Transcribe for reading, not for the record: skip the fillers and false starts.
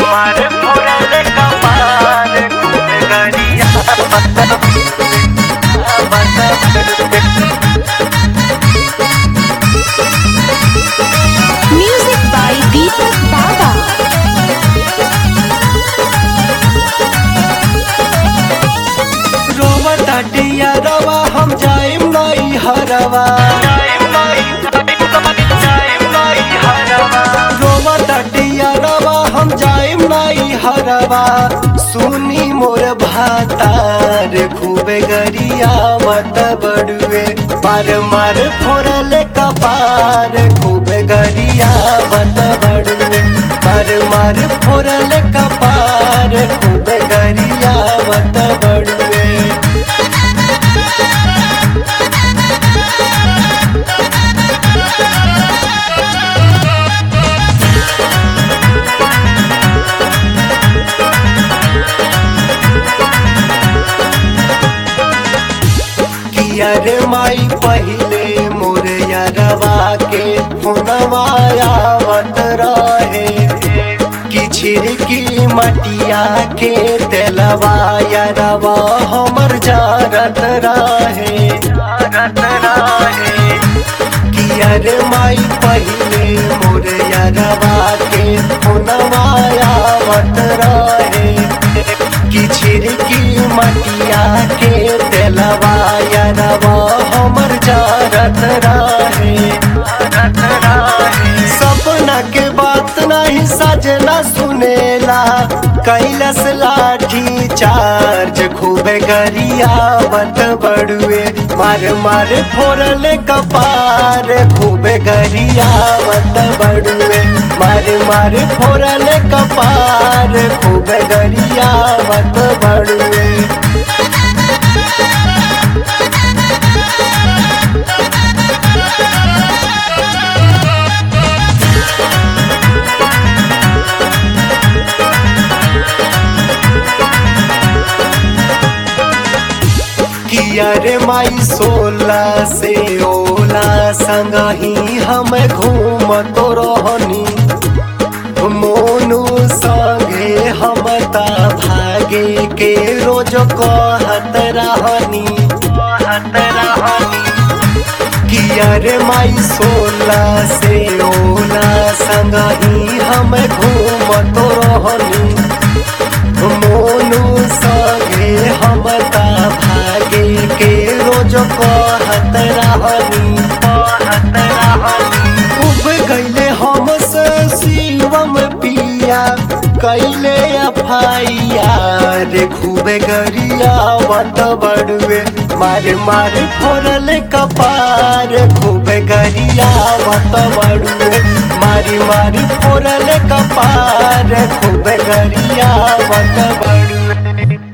मारे फोड़ले कपार गरिया Music by Deepak Baba. रोवता डिया रवा हम जाइम नहीं हरवा रोवता डिया रवा हम जाइम नहीं हरवा सुनी मोर भातार खूबे गरिया मत बड़ुए मार मार फोड़ले कपार खूबे गरिया मत बड़ुए मार मार फोड़ले कपार खूबे गरिया मत बड़ुए अरे माई पहले मोर यारवा के फोनवाया मत रहे कि छिड़की मटिया के तेलवा यारवा हमर जारत रहे कि अरे माई पहले मोर यारवा के फोनवाया मत रहे कि छिड़की मटिया के तेलवा यारवा हमर जारत रहे सपना के बात नहीं सजना सुनेला कैलस लाठी चार्ज खूबे गरिया मत बड़ुए मार मार फोड़ले कपार खूबे गरिया मत बड़ुए मार मार फोड़ले कपार खूबे गरिया मत बड़ुए किया रे माई सोला से ओला संग ही हम घूमत रहनी मोनू संगे हम ता भागे के रोज कहत रहनी किया रे माई सोला से ओला संग ही हम घूमत रहनी मोनू संगे हम ता भागे के रोज कहत रहनी उब गईले हमसे शिवम पिया कैले अफाइयार खूबे गरिया मत बड़ुए मार मार फोड़ले कपार खूबे गरिया मत बड़ुए मारी मारी फोड़ले कपार खूबे गरिया मत बड़ुए।